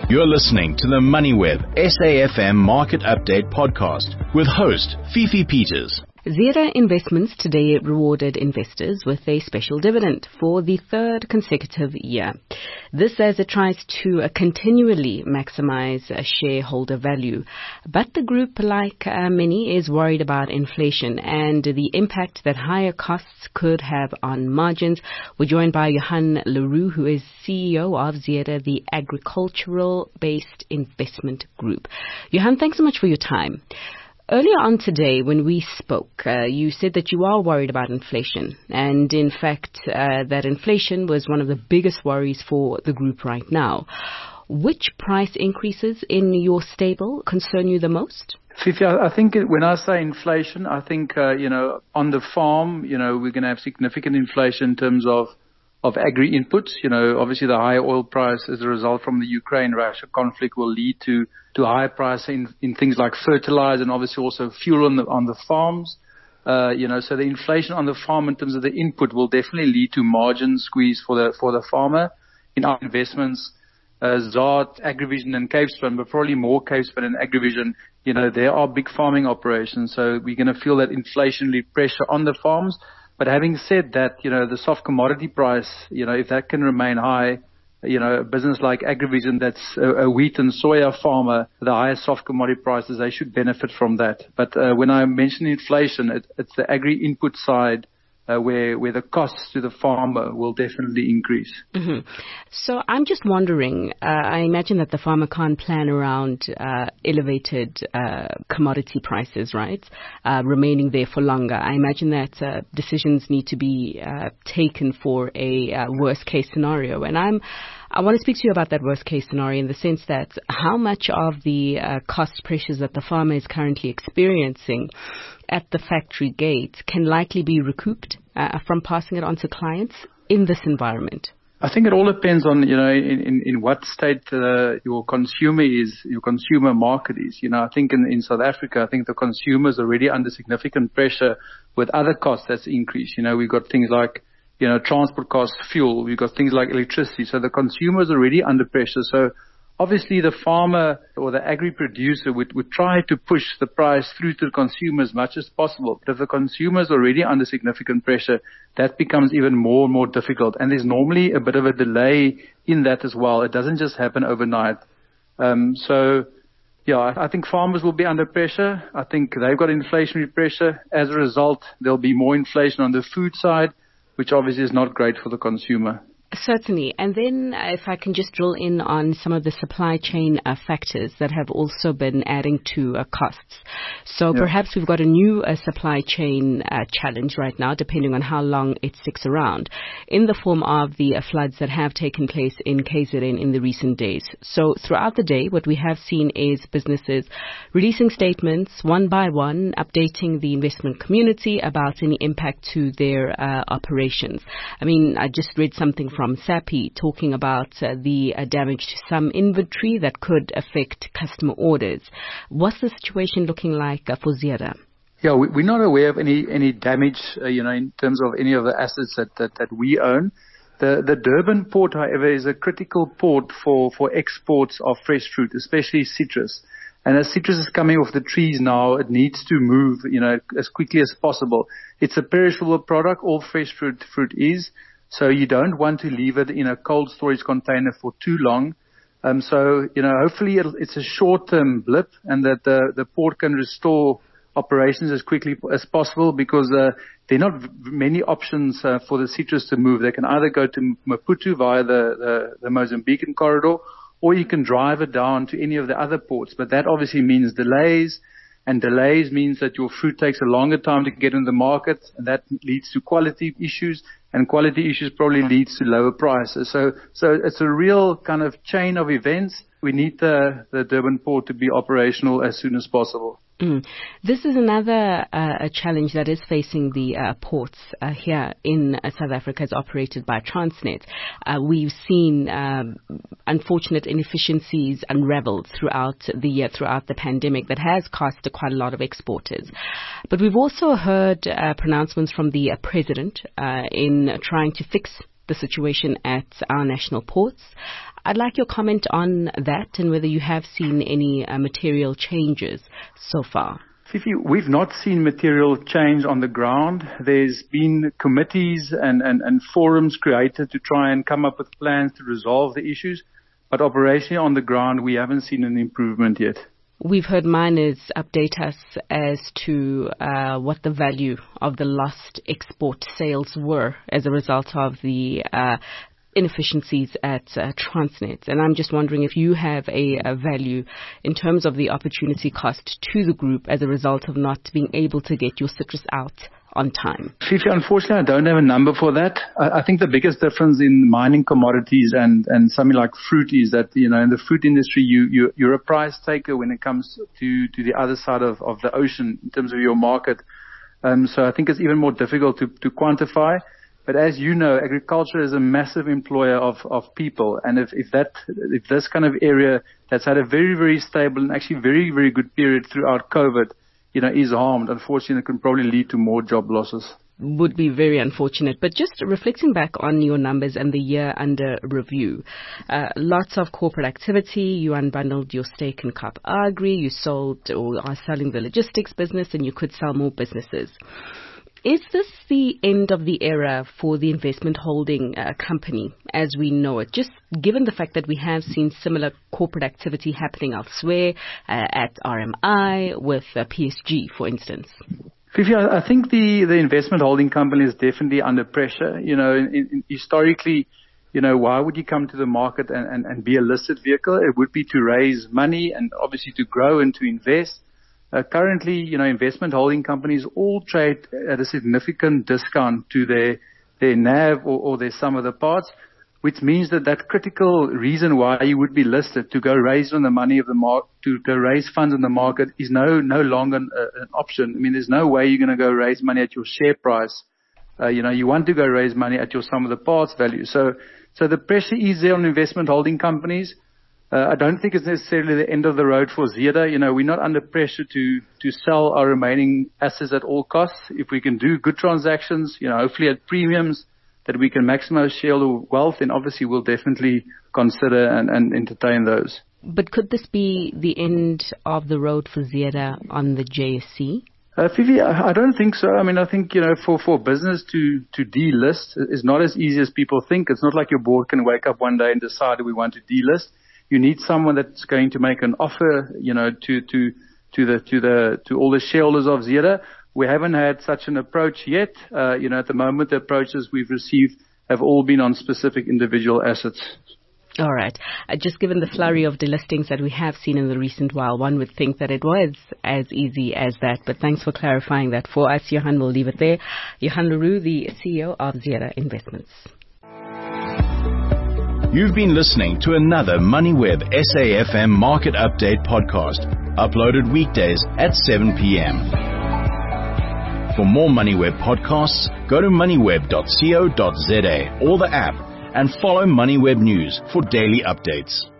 You're listening to the MoneyWeb SAFM Market Update Podcast with host Fifi Peters. Zeder Investments today rewarded investors with a special dividend for the third consecutive year. This as it tries to continually maximize shareholder value. But the group, like many, is worried about inflation and the impact that higher costs could have on margins. We're joined by Johan Leroux, who is CEO of Zeder, the agricultural-based investment group. Johan, thanks so much for your time. Earlier on today, when we spoke, you said that you are worried about inflation. And in fact, that inflation was one of the biggest worries for the group right now. Which price increases in your stable concern you the most? Fifi, I think when I say inflation, I think, on the farm, we're going to have significant inflation in terms of agri inputs. Obviously the higher oil price as a result from the Ukraine-Russia conflict will lead to higher price in things like fertilizer and obviously also fuel on the farms. So the inflation on the farm in terms of the input will definitely lead to margin squeeze for the farmer. In our investments, Zaad, Agrivision and Capespan, but probably more Capespan and Agrivision, there are big farming operations. So we're going to feel that inflationary pressure on the farms. But having said that, the soft commodity price, if that can remain high, a business like Agrivision that's a wheat and soya farmer, the higher soft commodity prices, they should benefit from that. But when I mention inflation, it's the agri input side where the costs to the farmer will definitely increase. Mm-hmm. So I'm just wondering, I imagine that the farmer can't plan around elevated commodity prices, right? Remaining there for longer. I imagine that decisions need to be taken for a worst case scenario. And I want to speak to you about that worst case scenario in the sense that how much of the cost pressures that the farmer is currently experiencing at the factory gate can likely be recouped from passing it on to clients in this environment? I think it all depends on, in what state your consumer market is. I think in South Africa, I think the consumers are already under significant pressure with other costs that's increased. We've got things like, transport costs, fuel. We've got things like electricity. So the consumer's already under pressure. So obviously the farmer or the agri-producer would try to push the price through to the consumer as much as possible. But if the consumer's already under significant pressure, that becomes even more and more difficult. And there's normally a bit of a delay in that as well. It doesn't just happen overnight. I think farmers will be under pressure. I think they've got inflationary pressure. As a result, there'll be more inflation on the food side, which obviously is not great for the consumer. Certainly. And then if I can just drill in on some of the supply chain factors that have also been adding to costs. So perhaps we've got a new supply chain challenge right now, depending on how long it sticks around, in the form of the floods that have taken place in KZN in the recent days. So throughout the day, what we have seen is businesses releasing statements one by one, updating the investment community about any impact to their operations. I mean, I just read something from SAPI talking about the damage to some inventory that could affect customer orders. What's the situation looking like for Zeder? Yeah, we're not aware of any damage, in terms of any of the assets that we own. The Durban port, however, is a critical port for exports of fresh fruit, especially citrus. And as citrus is coming off the trees now, it needs to move, as quickly as possible. It's a perishable product. All fresh fruit is. So you don't want to leave it in a cold storage container for too long. Hopefully it's a short-term blip and that the port can restore operations as quickly as possible because there are not many options for the citrus to move. They can either go to Maputo via the Mozambican corridor, or you can drive it down to any of the other ports. But that obviously means delays. And delays means that your fruit takes a longer time to get in the market, and that leads to quality issues, and quality issues probably leads to lower prices. So it's a real kind of chain of events. We need the Durban port to be operational as soon as possible. This is another challenge that is facing the ports here in South Africa, as operated by Transnet. We've seen unfortunate inefficiencies unraveled throughout the pandemic that has cost quite a lot of exporters. But we've also heard pronouncements from the president in trying to fix the situation at our national ports. I'd like your comment on that and whether you have seen any material changes so far. Fifi, we've not seen material change on the ground. There's been committees and forums created to try and come up with plans to resolve the issues. But operationally on the ground, we haven't seen an improvement yet. We've heard miners update us as to what the value of the lost export sales were as a result of the inefficiencies at Transnet. And I'm just wondering if you have a value in terms of the opportunity cost to the group as a result of not being able to get your citrus out on time. Fifi, unfortunately, I don't have a number for that. I think the biggest difference in mining commodities and something like fruit is that, in the fruit industry, you're a price taker when it comes to the other side of the ocean in terms of your market. So I think it's even more difficult to quantify. But as you know, agriculture is a massive employer of people. And if this kind of area that's had a very, very stable and actually very, very good period throughout COVID, is harmed, unfortunately, it can probably lead to more job losses. Would be very unfortunate. But just reflecting back on your numbers and the year under review, lots of corporate activity. You unbundled your stake in Kaap Agri. You sold or are selling the logistics business, and you could sell more businesses. Is this the end of the era for the investment holding company as we know it? Just given the fact that we have seen similar corporate activity happening elsewhere at RMI with PSG, for instance. Fifi, I think the investment holding company is definitely under pressure. Historically, why would you come to the market and be a listed vehicle? It would be to raise money and obviously to grow and to invest. Currently, investment holding companies all trade at a significant discount to their NAV or their sum of the parts, which means that critical reason why you would be listed to go raise on the money of the to go raise funds in the market is no longer an option. I mean, there's no way you're going to go raise money at your share price. You want to go raise money at your sum of the parts value. So the pressure is there on investment holding companies. I don't think it's necessarily the end of the road for Zeder. We're not under pressure to sell our remaining assets at all costs. If we can do good transactions, hopefully at premiums that we can maximize shareholder wealth, then obviously we'll definitely consider and entertain those. But could this be the end of the road for Zeder on the JSE? Fifi, I don't think so. I mean, I think, for business to delist is not as easy as people think. It's not like your board can wake up one day and decide we want to delist. You need someone that's going to make an offer, to all the shareholders of Zeder. We haven't had such an approach yet. At the moment, the approaches we've received have all been on specific individual assets. All right. Just given the flurry of delistings that we have seen in the recent while, one would think that it was as easy as that. But thanks for clarifying that for us, Johan. We'll leave it there. Johan Leroux, the CEO of Zeder Investments. You've been listening to another MoneyWeb SAFM Market Update podcast, uploaded weekdays at 7 p.m. For more MoneyWeb podcasts, go to moneyweb.co.za or the app and follow MoneyWeb News for daily updates.